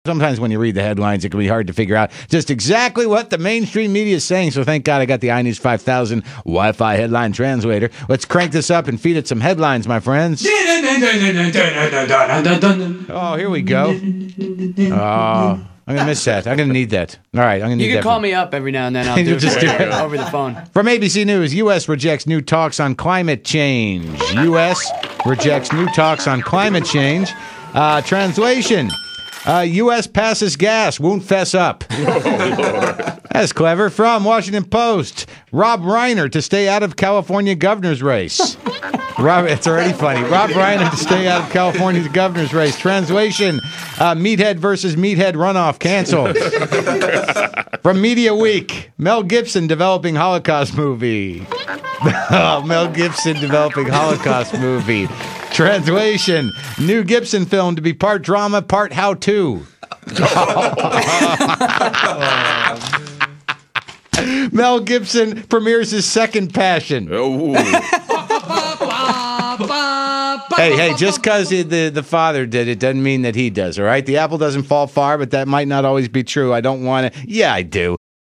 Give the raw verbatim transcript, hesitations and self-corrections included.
Sometimes when you read the headlines, it can be hard to figure out just exactly what the mainstream media is saying. So thank God I got the iNews five thousand Wi-Fi headline translator. Let's crank this up and feed it some headlines, my friends. Oh, here we go. Oh, I'm going to miss that. I'm going to need that. All right, I'm going to need that. You can call me up every now and then. I'll do it Just for do you it. over the phone. From A B C News, U S rejects new talks on climate change. U S rejects new talks on climate change. Uh, translation. Uh, U S passes gas, won't fess up. That's clever. From Washington Post, Rob Reiner to stay out of California governor's race. Rob, it's already funny. Rob Reiner to stay out of California's governor's race. Translation, uh, Meathead versus Meathead runoff canceled. From Media Week, Mel Gibson developing Holocaust movie. Oh, Mel Gibson developing Holocaust movie. Translation, new Gibson film to be part drama, part how-to. Mel Gibson premieres his second Passion. Oh. Hey, hey, just because the, the father did it doesn't mean that he does, all right? The apple doesn't fall far, but that might not always be true. I don't want to. Yeah, I do.